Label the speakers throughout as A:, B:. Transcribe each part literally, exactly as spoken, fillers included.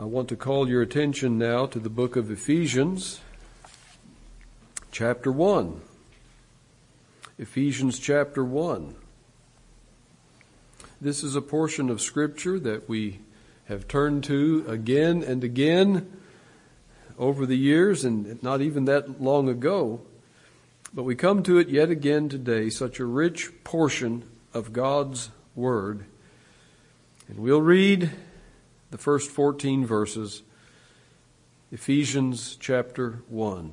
A: I want to call your attention now to the book of Ephesians, chapter one. Ephesians chapter one. This is a portion of Scripture that we have turned to again and again over the years, and not even that long ago. But we come to it yet again today, such a rich portion of God's Word. And we'll read the first fourteen verses, Ephesians chapter one.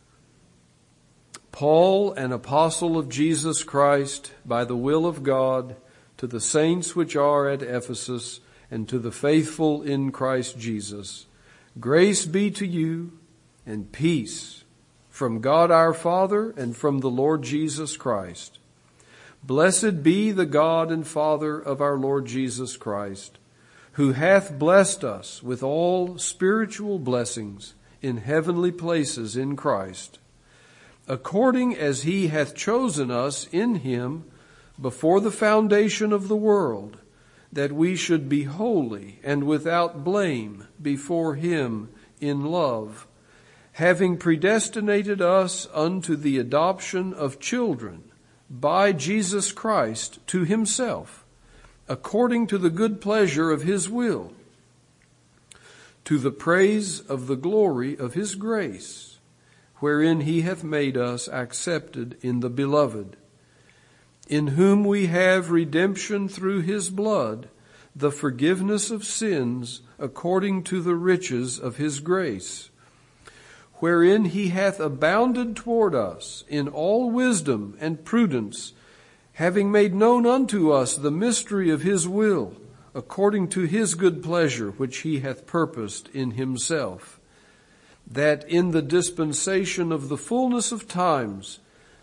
A: Paul, an apostle of Jesus Christ, by the will of God, to the saints which are at Ephesus, and to the faithful in Christ Jesus, grace be to you and peace from God our Father and from the Lord Jesus Christ. Blessed be the God and Father of our Lord Jesus Christ, who hath blessed us with all spiritual blessings in heavenly places in Christ, according as he hath chosen us in him before the foundation of the world, that we should be holy and without blame before him in love, having predestinated us unto the adoption of children by Jesus Christ to himself, according to the good pleasure of his will, to the praise of the glory of his grace, wherein he hath made us accepted in the beloved, in whom we have redemption through his blood, the forgiveness of sins according to the riches of his grace, wherein he hath abounded toward us in all wisdom and prudence, having made known unto us the mystery of his will, according to his good pleasure, which he hath purposed in himself, that in the dispensation of the fullness of times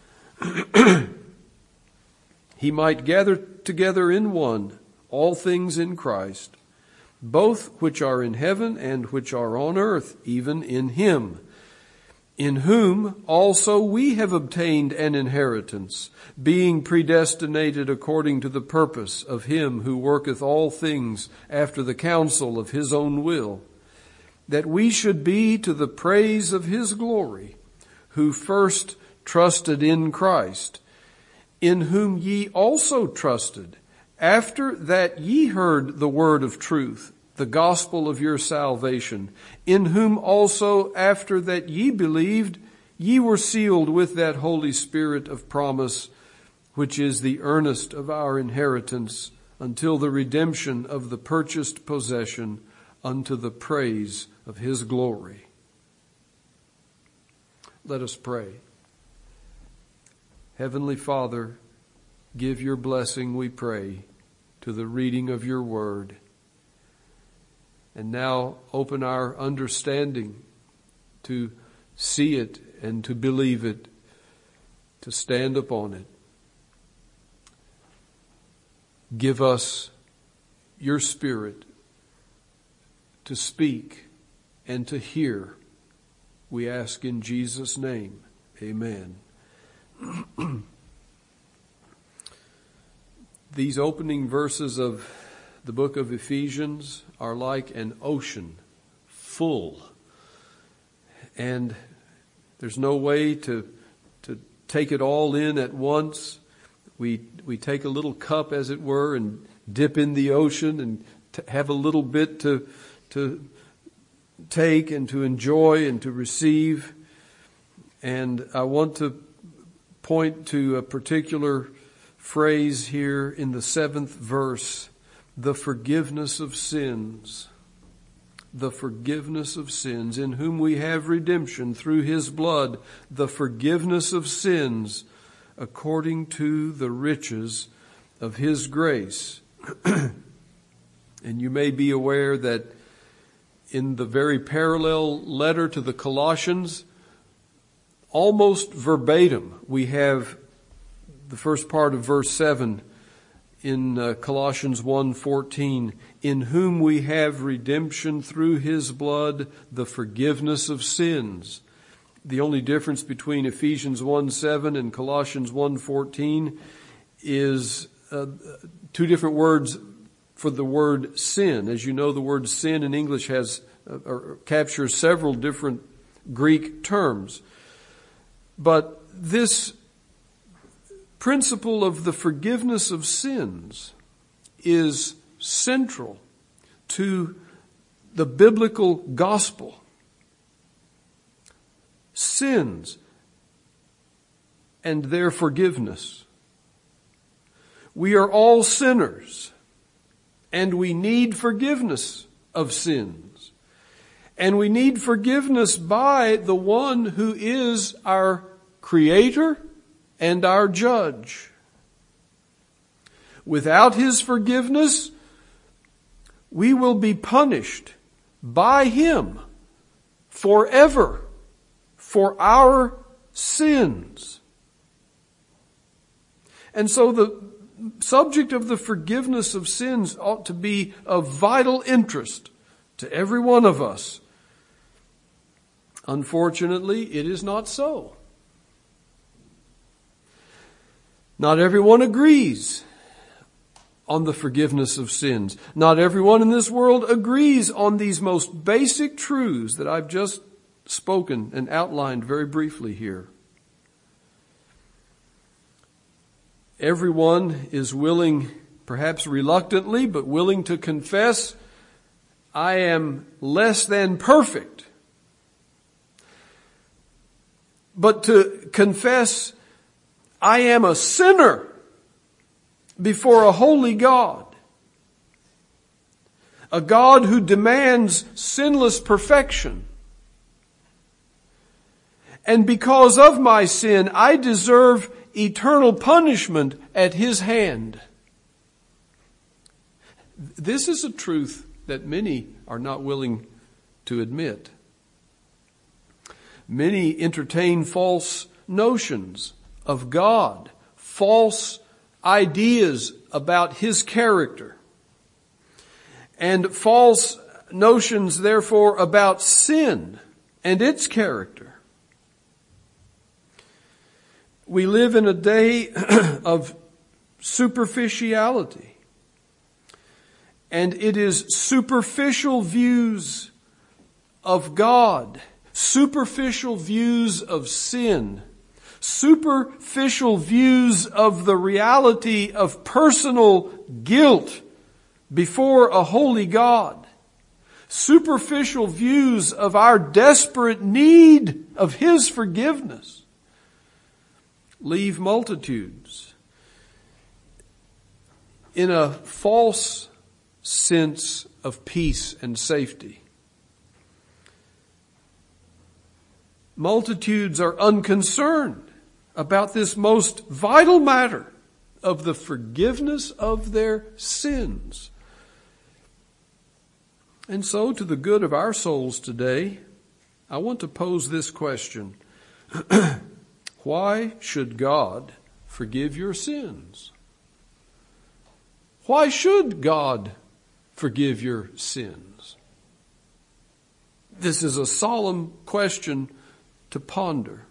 A: he might gather together in one all things in Christ, both which are in heaven and which are on earth, even in him, in whom also we have obtained an inheritance, being predestinated according to the purpose of him who worketh all things after the counsel of his own will, that we should be to the praise of his glory, who first trusted in Christ, in whom ye also trusted, after that ye heard the word of truth, the gospel of your salvation, in whom also after that ye believed, ye were sealed with that Holy Spirit of promise, which is the earnest of our inheritance, until the redemption of the purchased possession, unto the praise of his glory. Let us pray. Heavenly Father, give your blessing, we pray, to the reading of your word. And now open our understanding to see it and to believe it, to stand upon it. Give us your Spirit to speak and to hear. We ask in Jesus' name. Amen. These opening verses of the book of Ephesians are like an ocean full. And there's no way to to take it all in at once. We we take a little cup, as it were, and dip in the ocean and t- have a little bit to to take and to enjoy and to receive. And I want to point to a particular phrase here in the seventh verse, the forgiveness of sins. The forgiveness of sins, in whom we have redemption through his blood, the forgiveness of sins according to the riches of his grace. And you may be aware that in the very parallel letter to the Colossians, almost verbatim, we have the first part of verse seven in uh, Colossians one fourteen, in whom we have redemption through his blood, the forgiveness of sins. The only difference between Ephesians one seven and Colossians one fourteen is uh, two different words for the word sin. As you know, the word sin in English has uh, or captures several different Greek terms. But this principle of the forgiveness of sins is central to the biblical gospel. Sins and their forgiveness. We are all sinners, and we need forgiveness of sins. And we need forgiveness by the one who is our Creator and our Judge. Without His forgiveness, we will be punished by Him forever for our sins. And so the subject of the forgiveness of sins ought to be of vital interest to every one of us. Unfortunately, it is not so. Not everyone agrees on the forgiveness of sins. Not everyone in this world agrees on these most basic truths that I've just spoken and outlined very briefly here. Everyone is willing, perhaps reluctantly, but willing to confess, I am less than perfect. But to confess, I am a sinner before a holy God. A God who demands sinless perfection. And because of my sin, I deserve eternal punishment at His hand. This is a truth that many are not willing to admit. Many entertain false notions of God, false ideas about His character, and false notions, therefore, about sin and its character. We live in a day of superficiality. And it is superficial views of God, superficial views of sin, superficial views of the reality of personal guilt before a holy God, superficial views of our desperate need of His forgiveness, leave multitudes in a false sense of peace and safety. Multitudes are unconcerned about this most vital matter of the forgiveness of their sins. And so, to the good of our souls today, I want to pose this question. Why should God forgive your sins? Why should God forgive your sins? This is a solemn question to ponder.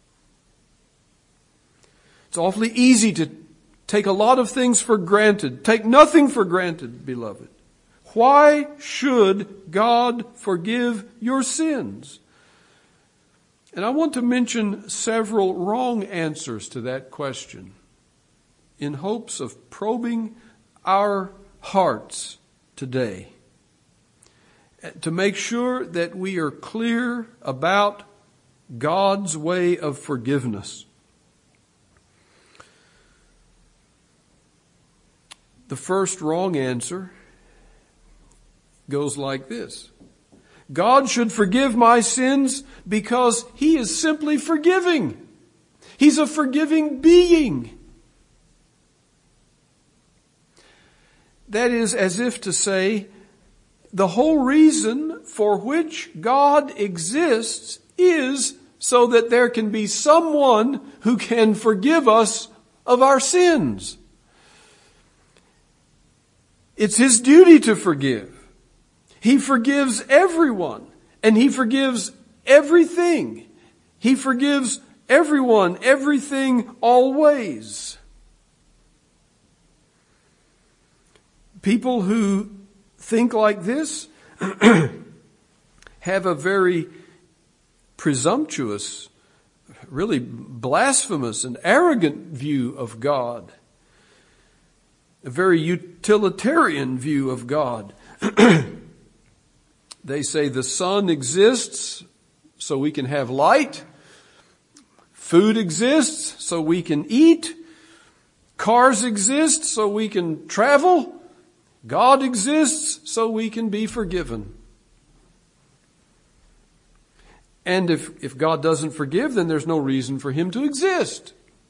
A: It's awfully easy to take a lot of things for granted. Take nothing for granted, beloved. Why should God forgive your sins? And I want to mention several wrong answers to that question in hopes of probing our hearts today to make sure that we are clear about God's way of forgiveness. The first wrong answer goes like this. God should forgive my sins because He is simply forgiving. He's a forgiving being. That is as if to say, the whole reason for which God exists is so that there can be someone who can forgive us of our sins. It's His duty to forgive. He forgives everyone, and He forgives everything. He forgives everyone, everything, always. People who think like this have a very presumptuous, really blasphemous and arrogant view of God. A very utilitarian view of God. They say the sun exists so we can have light. Food exists so we can eat. Cars exist so we can travel. God exists so we can be forgiven. And if, if God doesn't forgive, then there's no reason for him to exist.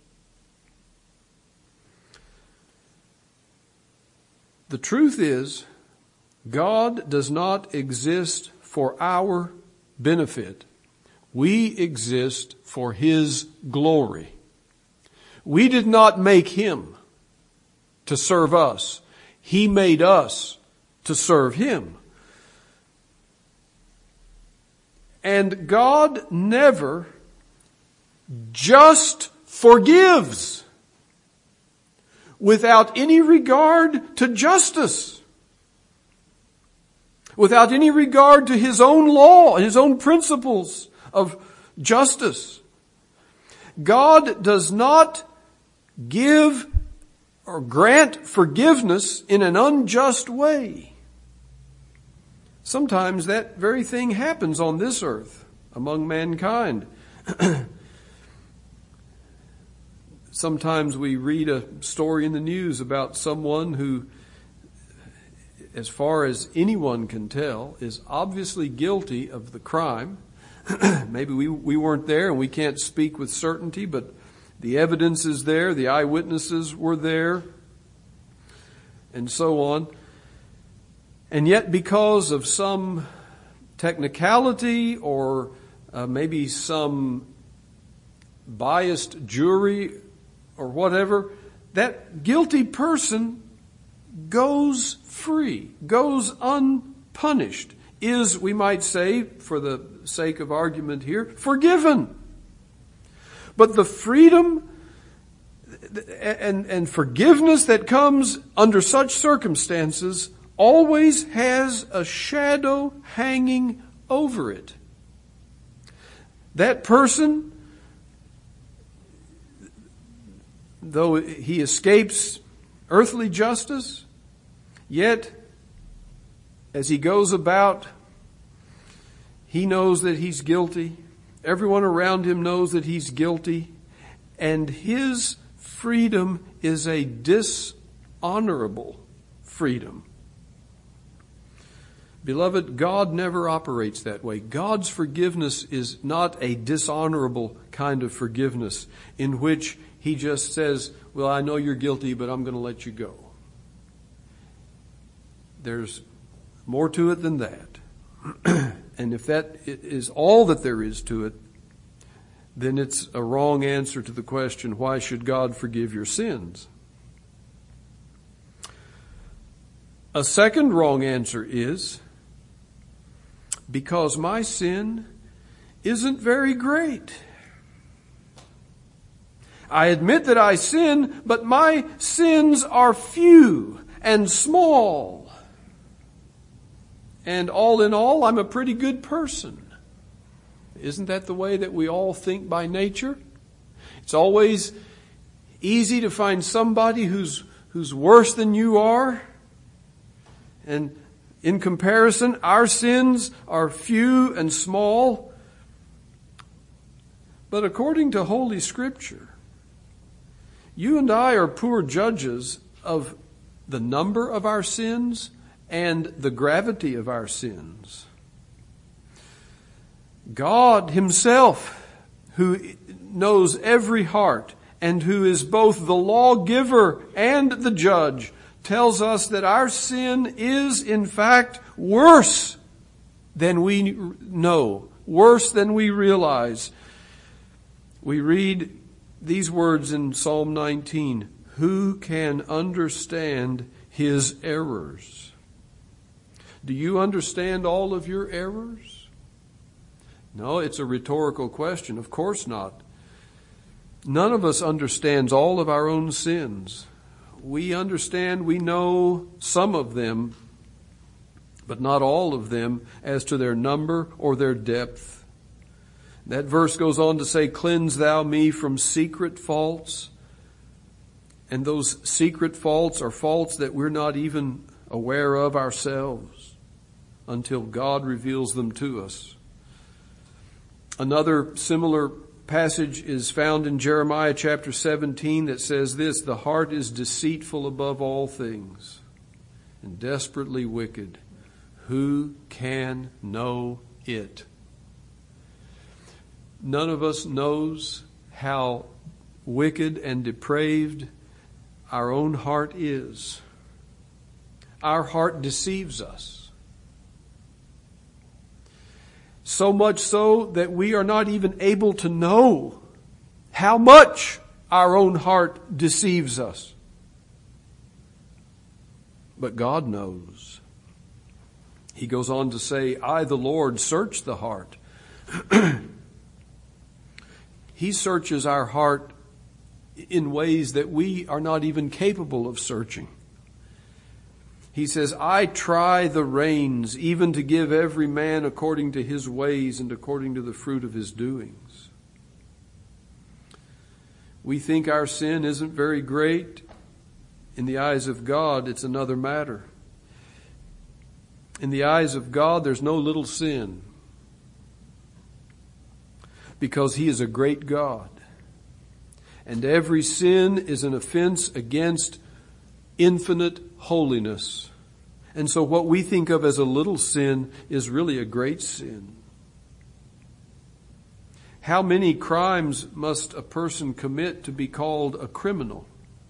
A: The truth is, God does not exist for our benefit. We exist for his glory. We did not make him to serve us. He made us to serve him. And God never just forgives without any regard to justice, without any regard to his own law, his own principles of justice. God does not give or grant forgiveness in an unjust way. Sometimes that very thing happens on this earth among mankind. Sometimes we read a story in the news about someone who, as far as anyone can tell, is obviously guilty of the crime. Maybe we, we weren't there and we can't speak with certainty, but the evidence is there, the eyewitnesses were there, and so on. And yet, because of some technicality or uh, maybe some biased jury or whatever, that guilty person goes free, goes unpunished, is, we might say, for the sake of argument here, forgiven. But the freedom and, and forgiveness that comes under such circumstances always has a shadow hanging over it. That person, though he escapes earthly justice, yet as he goes about, he knows that he's guilty. Everyone around him knows that he's guilty. And his freedom is a dishonorable freedom. Beloved, God never operates that way. God's forgiveness is not a dishonorable kind of forgiveness in which he just says, well, I know you're guilty, but I'm going to let you go. There's more to it than that. And if that is all that there is to it, then it's a wrong answer to the question, why should God forgive your sins? A second wrong answer is, because my sin isn't very great. I admit that I sin, but my sins are few and small. And all in all, I'm a pretty good person. Isn't that the way that we all think by nature? It's always easy to find somebody who's who's worse than you are. And in comparison, our sins are few and small. But according to Holy Scripture, you and I are poor judges of the number of our sins and the gravity of our sins. God himself, who knows every heart and who is both the lawgiver and the judge, tells us that our sin is in fact worse than we know, worse than we realize. We read these words in Psalm nineteen, who can understand his errors? Do you understand all of your errors? No, it's a rhetorical question. Of course not. None of us understands all of our own sins. we understand, we know some of them, but not all of them as to their number or their depth. That verse goes on to say, cleanse thou me from secret faults. And those secret faults are faults that we're not even aware of ourselves until God reveals them to us. Another similar passage is found in Jeremiah chapter seventeen that says this, the heart is deceitful above all things and desperately wicked. Who can know it? None of us knows how wicked and depraved our own heart is. Our heart deceives us. So much so that we are not even able to know how much our own heart deceives us. But God knows. He goes on to say, I, the Lord, search the heart. He searches our heart in ways that we are not even capable of searching. He says, I try the reins, even to give every man according to his ways and according to the fruit of his doings. We think our sin isn't very great. In the eyes of God, it's another matter. In the eyes of God, there's no little sin, because He is a great God. And every sin is an offense against infinite holiness. And so what we think of as a little sin is really a great sin. How many crimes must a person commit to be called a criminal?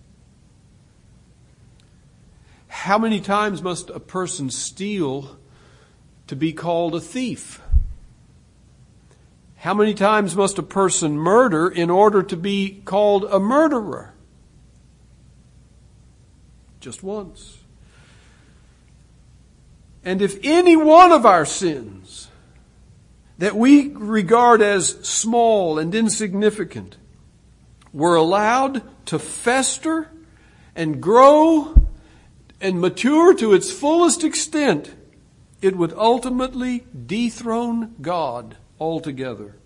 A: How many times must a person steal to be called a thief? How many times must a person murder in order to be called a murderer? Just once. And if any one of our sins that we regard as small and insignificant were allowed to fester and grow and mature to its fullest extent, it would ultimately dethrone God altogether.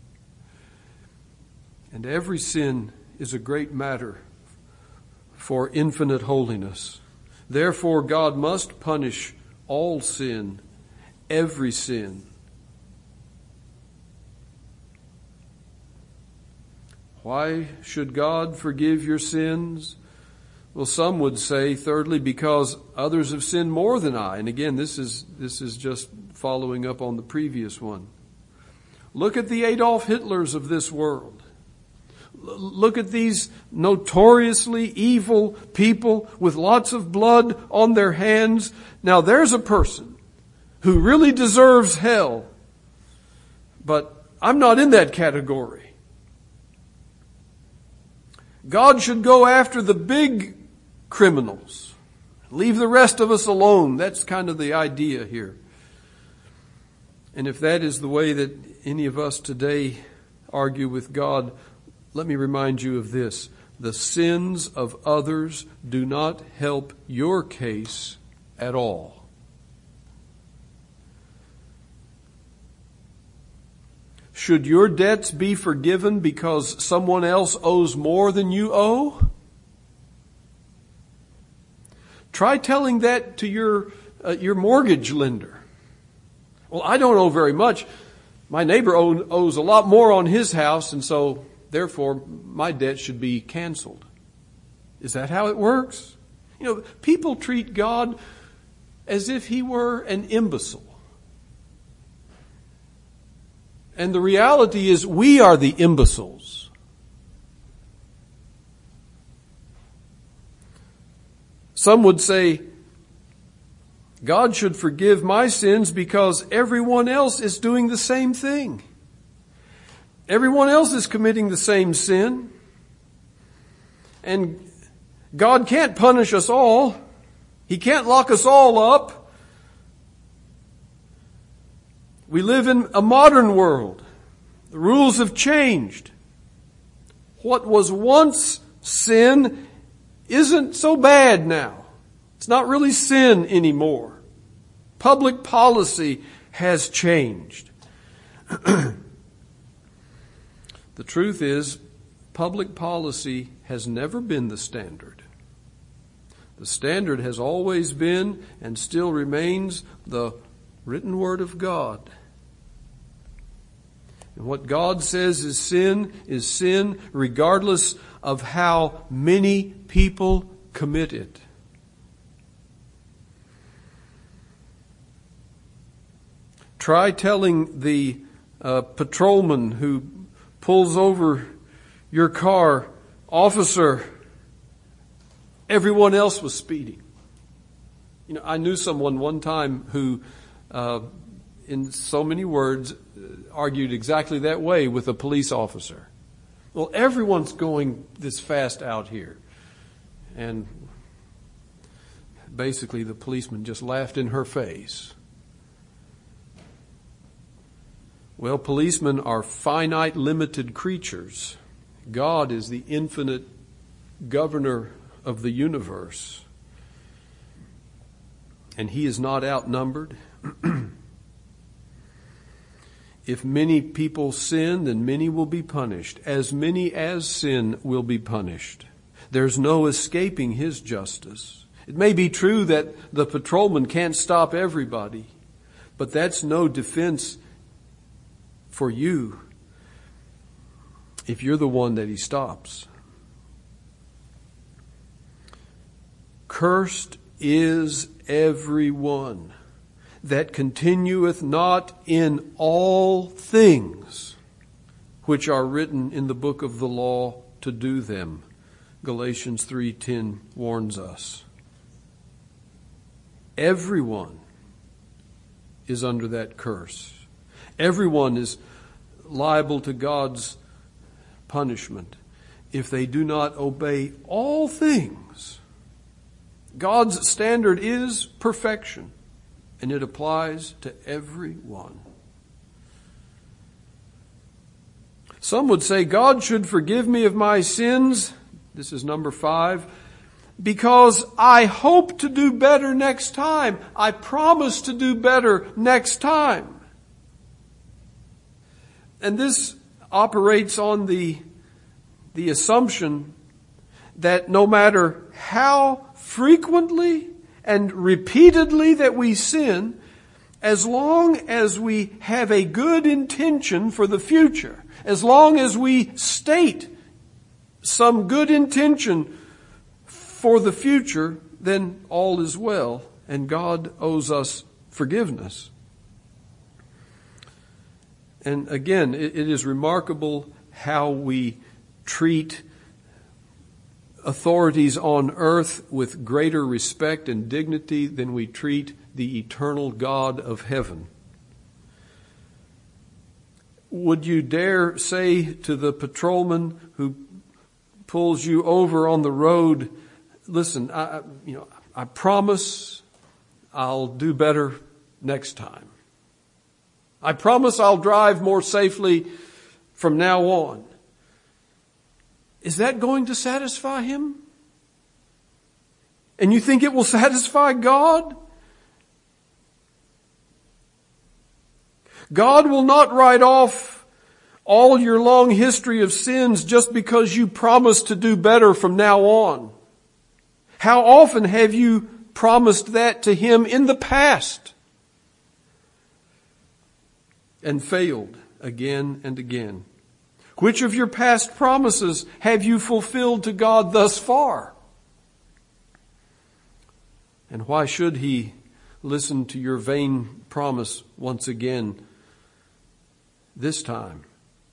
A: And every sin is a great matter for infinite holiness. Therefore, God must punish all sin, every sin. Why should God forgive your sins? Well, some would say, thirdly, because others have sinned more than I. And again, this is this is just following up on the previous one. Look at the Adolf Hitlers of this world. L- look at these notoriously evil people with lots of blood on their hands. Now, there's a person who really deserves hell. But I'm not in that category. God should go after the big criminals. Leave the rest of us alone. That's kind of the idea here. And if that is the way that any of us today argue with God, let me remind you of this. The sins of others do not help your case at all. Should your debts be forgiven because someone else owes more than you owe? Try telling that to your uh, your mortgage lender. Well, I don't owe very much. My neighbor owe, owes a lot more on his house, and so therefore my debt should be canceled. Is that how it works? You know, people treat God as if He were an imbecile. And the reality is we are the imbeciles. Some would say, God should forgive my sins because everyone else is doing the same thing. Everyone else is committing the same sin. And God can't punish us all. He can't lock us all up. We live in a modern world. The rules have changed. What was once sin isn't so bad now. It's not really sin anymore. Public policy has changed. The truth is, public policy has never been the standard. The standard has always been and still remains the written word of God. And what God says is sin is sin regardless of how many people commit it. Try telling the uh, patrolman who pulls over your car, "Officer, everyone else was speeding." You know, I knew someone one time who, uh, in so many words, argued exactly that way with a police officer. Well, everyone's going this fast out here. And basically the policeman just laughed in her face. Well, policemen are finite, limited creatures. God is the infinite governor of the universe. And He is not outnumbered. If many people sin, then many will be punished. As many as sin will be punished. There's no escaping His justice. It may be true that the patrolman can't stop everybody, but that's no defense for you if you're the one that he stops. Cursed is everyone that continueth not in all things which are written in the book of the law to do them. Galatians three ten warns us. Everyone is under that curse. Everyone is liable to God's punishment if they do not obey all things. God's standard is perfection, and it applies to everyone. Some would say God should forgive me of my sins. This is number five. Because I hope to do better next time. I promise to do better next time. And this operates on the, the assumption that no matter how frequently and repeatedly that we sin, as long as we have a good intention for the future, as long as we state some good intention for the future, then all is well, and God owes us forgiveness. And again, it, it is remarkable how we treat authorities on earth with greater respect and dignity than we treat the eternal God of heaven. Would you dare say to the patrolman who pulls you over on the road, listen, I, you know, I promise I'll do better next time. I promise I'll drive more safely from now on. Is that going to satisfy him? And you think it will satisfy God? God will not write off all your long history of sins just because you promise to do better from now on. How often have you promised that to Him in the past and failed again and again? Which of your past promises have you fulfilled to God thus far? And why should He listen to your vain promise once again this time?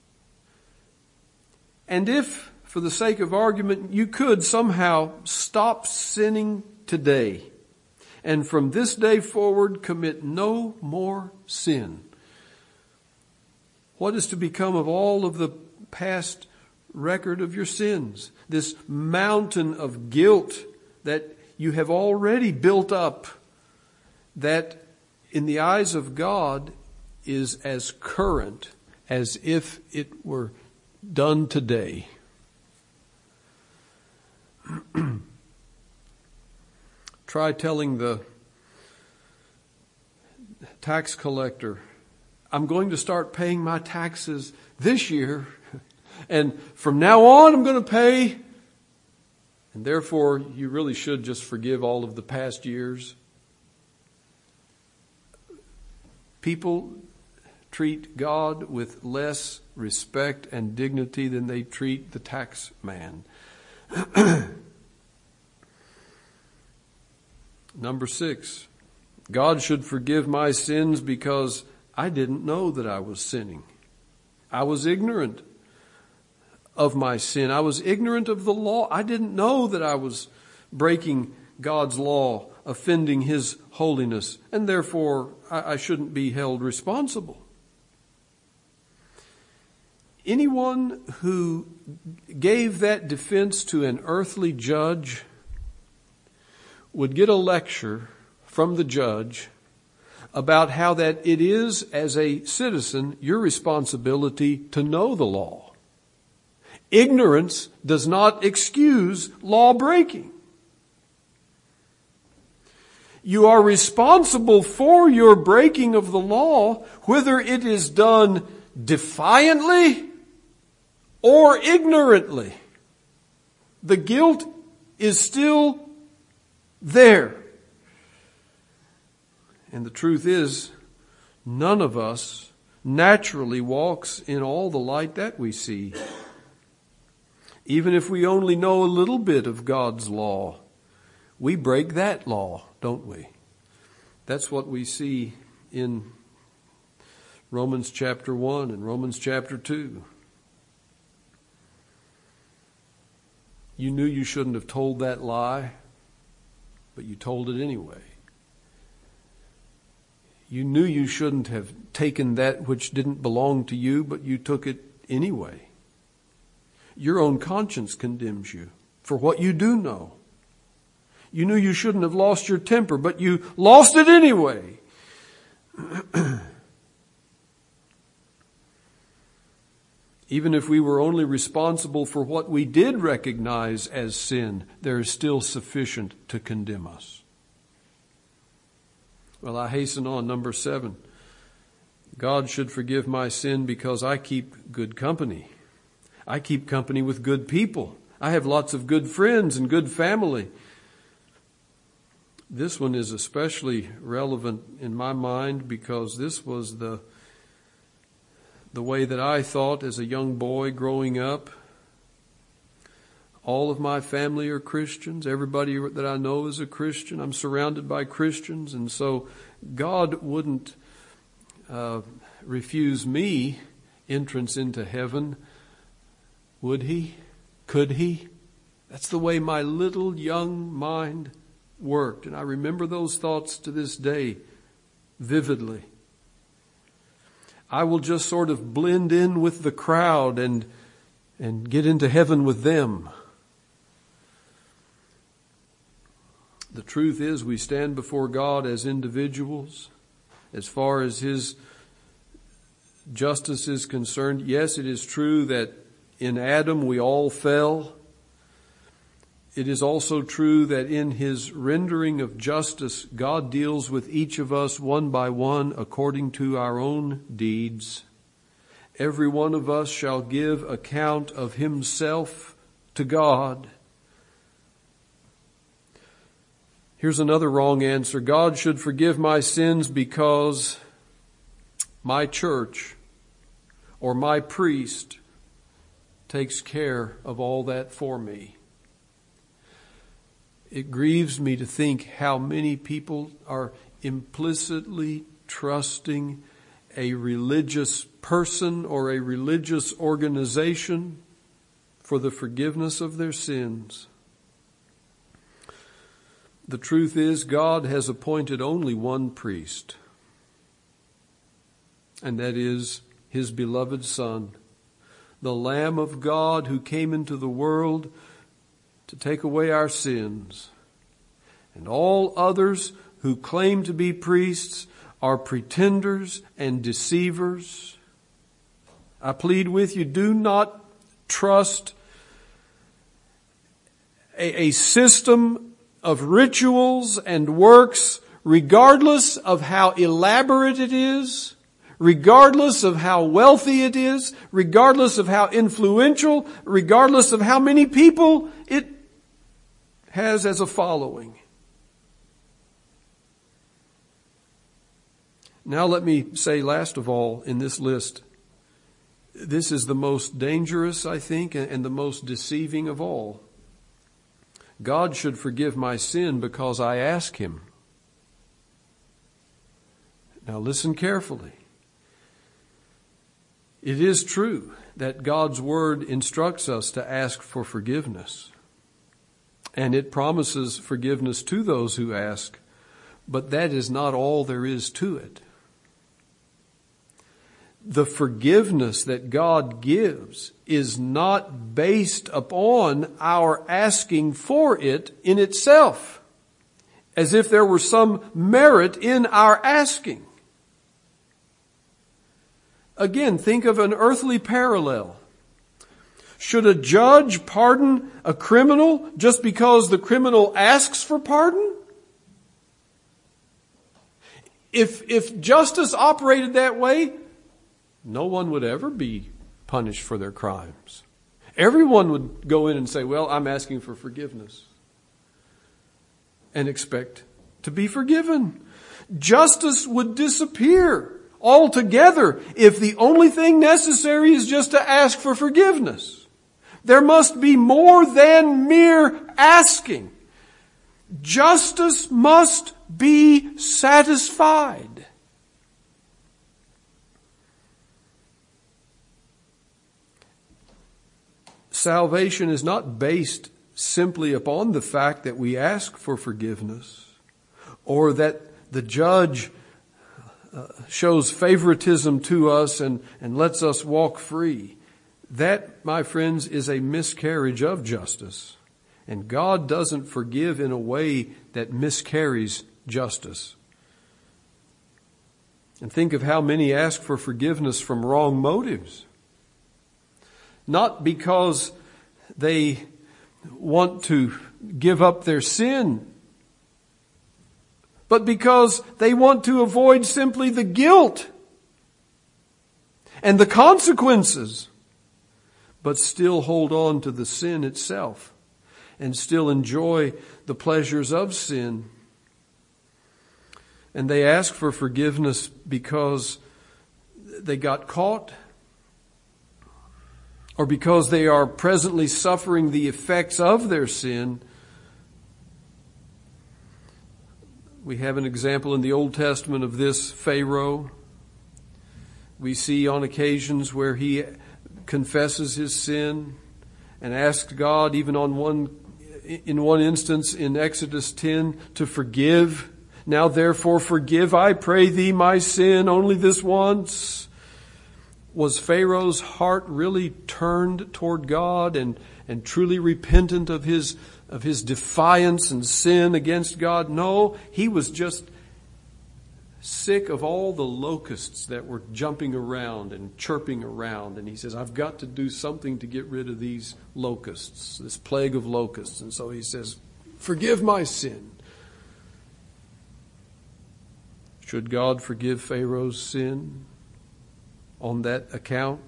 A: And if, for the sake of argument, you could somehow stop sinning today and from this day forward commit no more sin, what is to become of all of the past record of your sins? This mountain of guilt that you have already built up, that in the eyes of God is as current as if it were done today. Try telling the tax collector, I'm going to start paying my taxes this year, and from now on I'm going to pay. And therefore, you really should just forgive all of the past years. People treat God with less respect and dignity than they treat the tax man. Number six, God should forgive my sins because I didn't know that I was sinning. I was ignorant of my sin. I was ignorant of the law. I didn't know that I was breaking God's law, offending His holiness, and therefore I, I shouldn't be held responsible. Anyone who gave that defense to an earthly judge would get a lecture from the judge about how that it is, as a citizen, your responsibility to know the law. Ignorance does not excuse law breaking. You are responsible for your breaking of the law, whether it is done defiantly or ignorantly. The guilt is still there. And the truth is, none of us naturally walks in all the light that we see. Even if we only know a little bit of God's law, we break that law, don't we? That's what we see in Romans chapter one and Romans chapter two. You knew you shouldn't have told that lie, but you told it anyway. You knew you shouldn't have taken that which didn't belong to you, but you took it anyway. Your own conscience condemns you for what you do know. You knew you shouldn't have lost your temper, but you lost it anyway. Even if we were only responsible for what we did recognize as sin, there is still sufficient to condemn us. Well, I hasten on. Number seven. God should forgive my sin because I keep good company. I keep company with good people. I have lots of good friends and good family. This one is especially relevant in my mind because this was the the way that I thought as a young boy growing up. All of my family are Christians. Everybody that I know is a Christian. I'm surrounded by Christians. And so God wouldn't uh, refuse me entrance into heaven, would He? Could He? That's the way my little young mind worked. And I remember those thoughts to this day vividly. I will just sort of blend in with the crowd and and get into heaven with them. The truth is, we stand before God as individuals. As far as His justice is concerned, yes, it is true that in Adam we all fell. It is also true that in His rendering of justice, God deals with each of us one by one according to our own deeds. Every one of us shall give account of himself to God. Here's another wrong answer. God should forgive my sins because my church or my priest takes care of all that for me. It grieves me to think how many people are implicitly trusting a religious person or a religious organization for the forgiveness of their sins. The truth is, God has appointed only one priest, and that is His beloved Son, the Lamb of God who came into the world to take away our sins. And all others who claim to be priests are pretenders and deceivers. I plead with you, do not trust a, a system of rituals and works, regardless of how elaborate it is, regardless of how wealthy it is, regardless of how influential, regardless of how many people it has as a following. Now let me say last of all in this list, this is the most dangerous, I think, and the most deceiving of all. God should forgive my sin because I ask Him. Now listen carefully. It is true that God's Word instructs us to ask for forgiveness. And it promises forgiveness to those who ask. But that is not all there is to it. The forgiveness that God gives is not based upon our asking for it in itself, as if there were some merit in our asking. Again, think of an earthly parallel. Should a judge pardon a criminal just because the criminal asks for pardon? If, if justice operated that way, no one would ever be punished for their crimes. Everyone would go in and say, well, I'm asking for forgiveness, and expect to be forgiven. Justice would disappear altogether if the only thing necessary is just to ask for forgiveness. There must be more than mere asking. Justice must be satisfied. Salvation is not based simply upon the fact that we ask for forgiveness, or that the judge uh, shows favoritism to us and, and lets us walk free. That, my friends, is a miscarriage of justice. And God doesn't forgive in a way that miscarries justice. And think of how many ask for forgiveness from wrong motives. Not because they want to give up their sin, but because they want to avoid simply the guilt and the consequences, but still hold on to the sin itself and still enjoy the pleasures of sin. And they ask for forgiveness because they got caught, or because they are presently suffering the effects of their sin. We have an example in the Old Testament of this Pharaoh. We see on occasions where he confesses his sin and asks God, even on one, in one instance in Exodus ten, to forgive. Now therefore forgive, I pray thee, my sin, only this once. Was Pharaoh's heart really turned toward God and, and truly repentant of his, of his defiance and sin against God? No, he was just sick of all the locusts that were jumping around and chirping around. And he says, I've got to do something to get rid of these locusts, this plague of locusts. And so he says, forgive my sin. Should God forgive Pharaoh's sin on that account?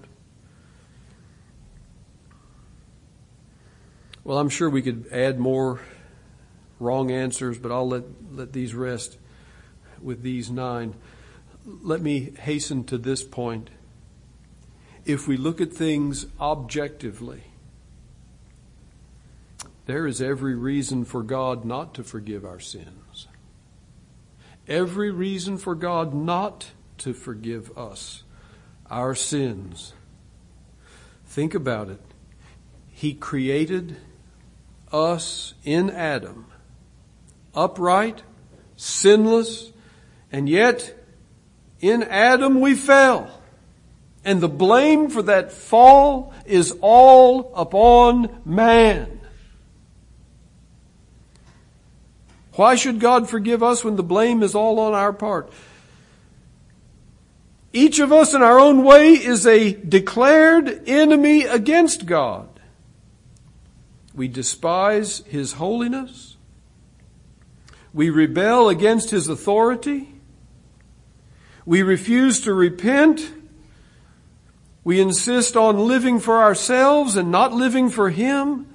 A: Well, I'm sure we could add more wrong answers, but I'll let, let these rest with these nine. Let me hasten to this point. If we look at things objectively, there is every reason for God not to forgive our sins. Every reason for God not to forgive us our sins. Think about it. He created us in Adam, upright, sinless, and yet in Adam we fell. And the blame for that fall is all upon man. Why should God forgive us when the blame is all on our part? Each of us in our own way is a declared enemy against God. We despise His holiness. We rebel against His authority. We refuse to repent. We insist on living for ourselves and not living for Him.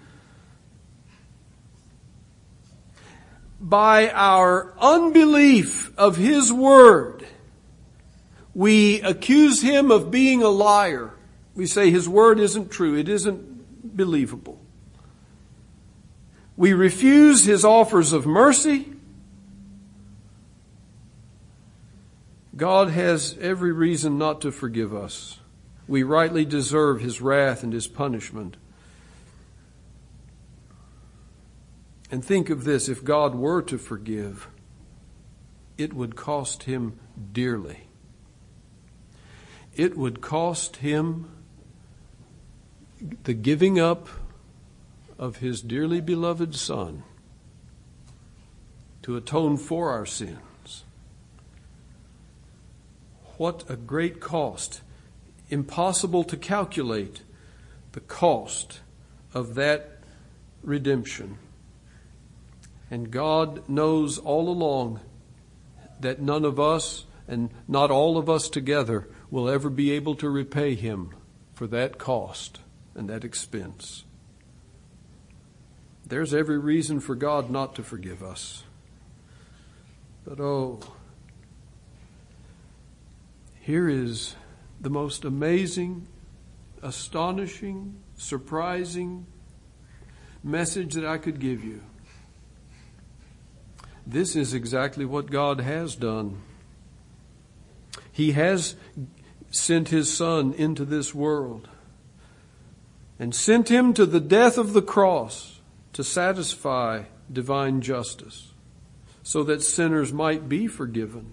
A: By our unbelief of His word, we accuse Him of being a liar. We say His word isn't true. It isn't believable. We refuse His offers of mercy. God has every reason not to forgive us. We rightly deserve His wrath and His punishment. And think of this, if God were to forgive, it would cost Him dearly. It would cost Him the giving up of His dearly beloved Son to atone for our sins. What a great cost. Impossible to calculate the cost of that redemption. And God knows all along that none of us, and not all of us together, will ever be able to repay Him for that cost and that expense. There's every reason for God not to forgive us. But oh, here is the most amazing, astonishing, surprising message that I could give you. This is exactly what God has done. He has sent His Son into this world and sent Him to the death of the cross to satisfy divine justice so that sinners might be forgiven.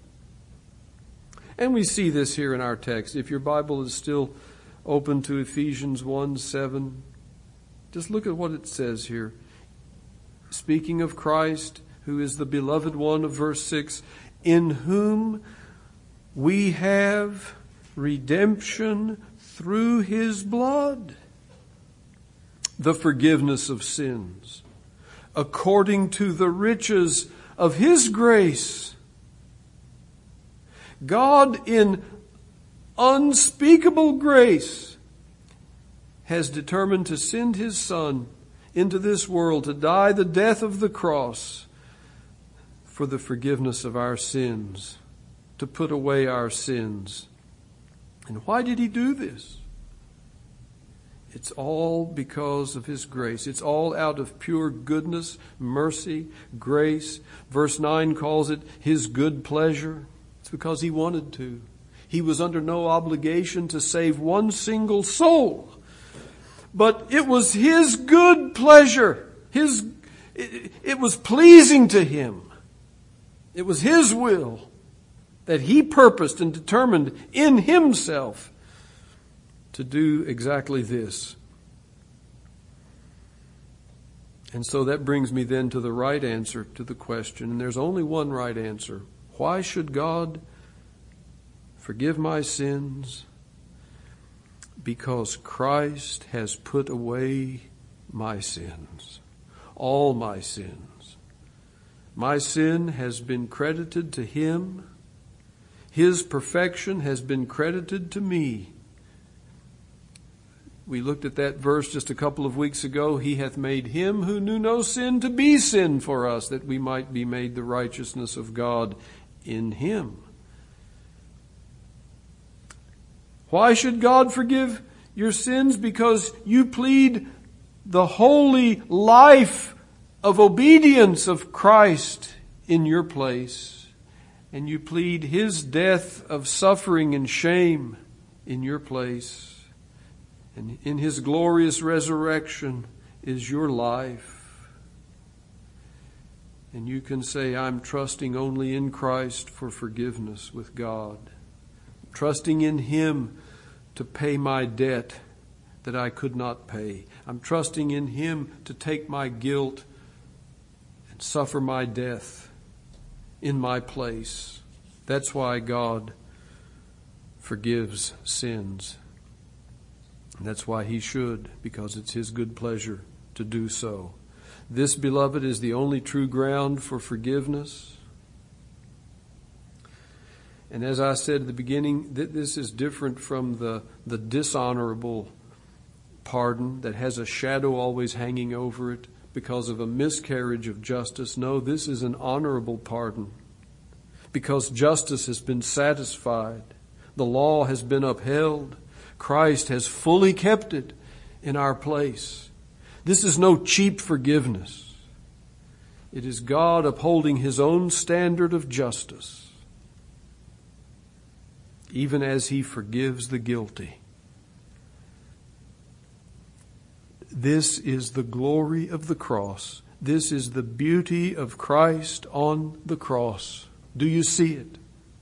A: And we see this here in our text. If your Bible is still open to Ephesians one seven, just look at what it says here. Speaking of Christ, who is the beloved one of verse six, in whom we have redemption through His blood, the forgiveness of sins, according to the riches of His grace. God, in unspeakable grace, has determined to send His Son into this world to die the death of the cross for the forgiveness of our sins, to put away our sins. And why did He do this? It's all because of His grace. It's all out of pure goodness, mercy, grace. Verse nine calls it His good pleasure. It's because He wanted to. He was under no obligation to save one single soul. But it was His good pleasure. His, it, it was pleasing to Him. It was His will that He purposed and determined in Himself to do exactly this. And so that brings me then to the right answer to the question. And there's only one right answer. Why should God forgive my sins? Because Christ has put away my sins, all my sins. My sin has been credited to Him. His perfection has been credited to me. We looked at that verse just a couple of weeks ago. He hath made Him who knew no sin to be sin for us, that we might be made the righteousness of God in Him. Why should God forgive your sins? Because you plead the holy life of obedience of Christ in your place. And you plead His death of suffering and shame in your place. And in His glorious resurrection is your life. And you can say, I'm trusting only in Christ for forgiveness with God. Trusting in Him to pay my debt that I could not pay. I'm trusting in Him to take my guilt and suffer my death in my place. That's why God forgives sins. And that's why He should, because it's His good pleasure to do so. This, beloved, is the only true ground for forgiveness. And as I said at the beginning, th- this is different from the, the dishonorable pardon that has a shadow always hanging over it because of a miscarriage of justice. No, this is an honorable pardon because justice has been satisfied. The law has been upheld. Christ has fully kept it in our place. This is no cheap forgiveness. It is God upholding His own standard of justice, even as He forgives the guilty. This is the glory of the cross. This is the beauty of Christ on the cross. Do you see it?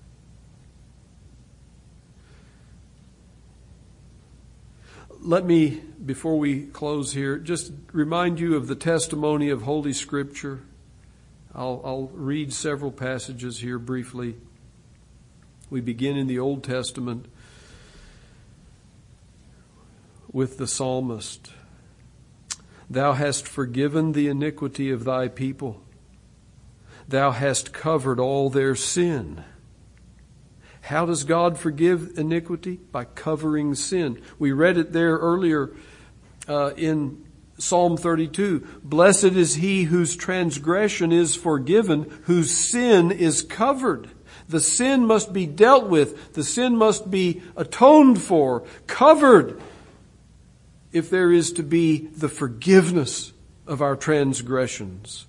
A: Let me, before we close here, just remind you of the testimony of Holy Scripture. I'll, I'll read several passages here briefly. We begin in the Old Testament with the psalmist. Thou hast forgiven the iniquity of thy people. Thou hast covered all their sin. How does God forgive iniquity? By covering sin. We read it there earlier uh, in Psalm thirty-two. Blessed is he whose transgression is forgiven, whose sin is covered. The sin must be dealt with. The sin must be atoned for, covered, if there is to be the forgiveness of our transgressions.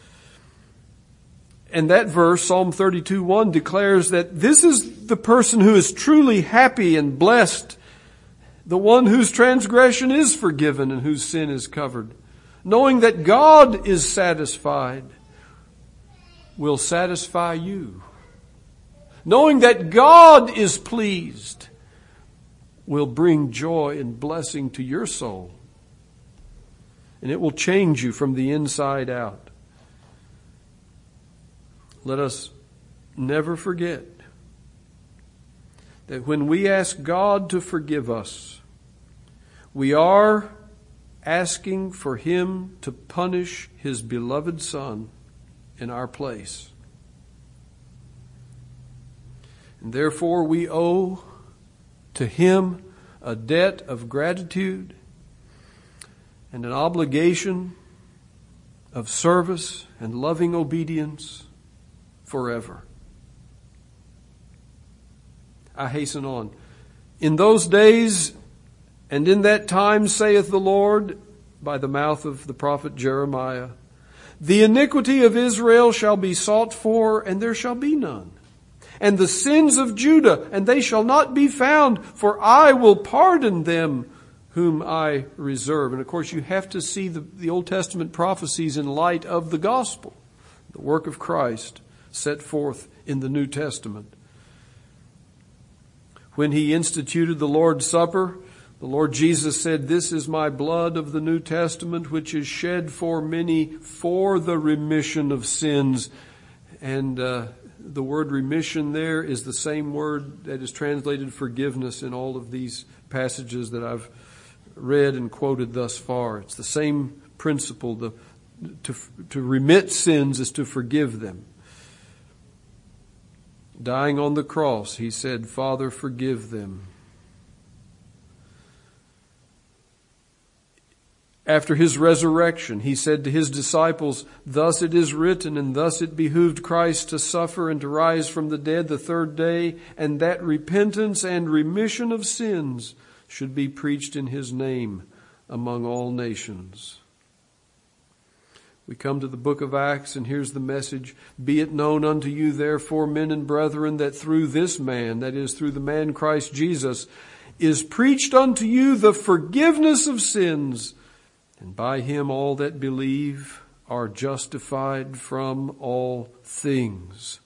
A: And that verse, Psalm thirty-two one, declares that this is the person who is truly happy and blessed, the one whose transgression is forgiven and whose sin is covered. Knowing that God is satisfied will satisfy you. Knowing that God is pleased will bring joy and blessing to your soul. And it will change you from the inside out. Let us never forget that when we ask God to forgive us, we are asking for Him to punish His beloved Son in our place. And therefore we owe to Him a debt of gratitude and an obligation of service and loving obedience forever. I hasten on. In those days and in that time, saith the Lord, by the mouth of the prophet Jeremiah, the iniquity of Israel shall be sought for, and there shall be none. And the sins of Judah, and they shall not be found, for I will pardon them whom I reserve. And of course, you have to see the, the Old Testament prophecies in light of the gospel, the work of Christ set forth in the New Testament. When He instituted the Lord's Supper, the Lord Jesus said, this is my blood of the New Testament, which is shed for many for the remission of sins. And uh, the word remission there is the same word that is translated forgiveness in all of these passages that I've read and quoted thus far. It's the same principle. The, to, to remit sins is to forgive them. Dying on the cross, He said, Father, forgive them. After His resurrection, He said to His disciples, thus it is written, and thus it behooved Christ to suffer and to rise from the dead the third day, and that repentance and remission of sins should be preached in His name among all nations. We come to the book of Acts, and here's the message. Be it known unto you, therefore, men and brethren, that through this man, that is, through the man Christ Jesus, is preached unto you the forgiveness of sins, and by Him all that believe are justified from all things.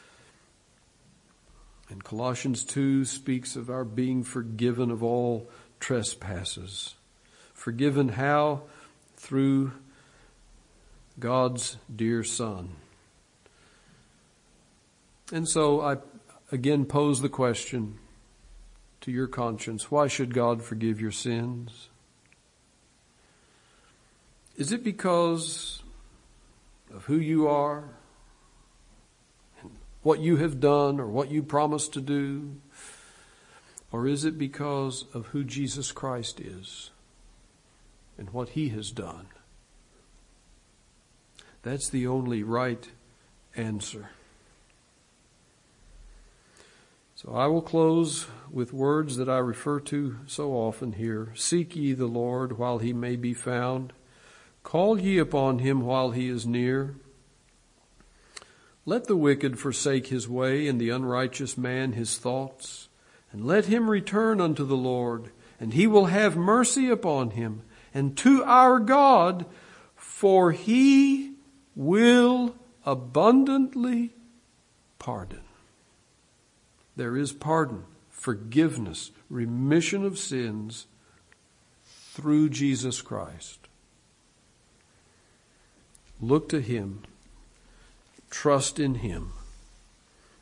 A: And Colossians two speaks of our being forgiven of all trespasses. Forgiven how? Through God's dear Son. And so I again pose the question to your conscience. Why should God forgive your sins? Is it because of who you are, and what you have done or what you promised to do? Or is it because of who Jesus Christ is and what he has done? That's the only right answer. So I will close with words that I refer to so often here. Seek ye the Lord while he may be found. Call ye upon him while he is near. Let the wicked forsake his way, and the unrighteous man his thoughts. And let him return unto the Lord, and he will have mercy upon him, and to our God, for he will abundantly pardon. There is pardon, forgiveness, remission of sins through Jesus Christ. Look to him. Trust in him.